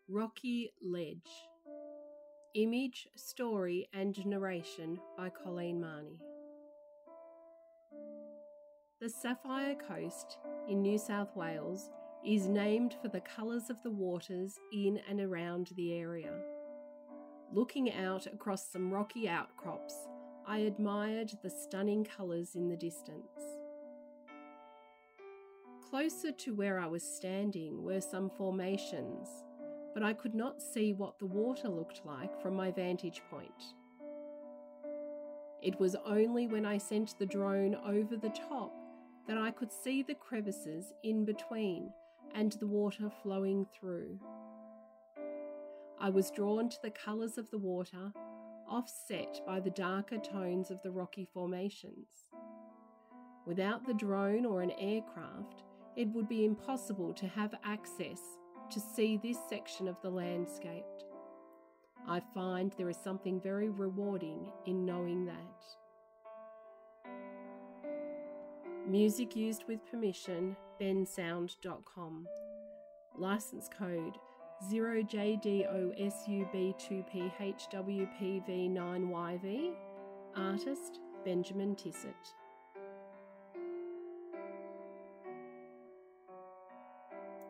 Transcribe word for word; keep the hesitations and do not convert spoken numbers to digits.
Rocky Ledge. Image, story and narration by Colleen Marnie. The Sapphire Coast in New South Wales is named for the colours of the waters in and around the area. Looking out across some rocky outcrops, I admired the stunning colours in the distance. Closer to where I was standing were some formations, but I could not see what the water looked like from my vantage point. It was only when I sent the drone over the top that I could see the crevices in between and the water flowing through. I was drawn to the colours of the water, offset by the darker tones of the rocky formations. Without the drone or an aircraft, it would be impossible to have access to see this section of the landscape. I find there is something very rewarding in knowing that. Music used with permission, bensound dot com. License code zero J D O S U B two P H W P V nine Y V. Artist Benjamin Tissot.